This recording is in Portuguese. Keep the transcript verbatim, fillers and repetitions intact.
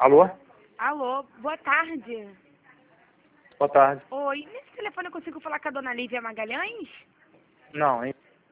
Alô? Alô, boa tarde. Boa tarde. Oi, nesse telefone eu consigo falar com a dona Lívia Magalhães? Não, hein?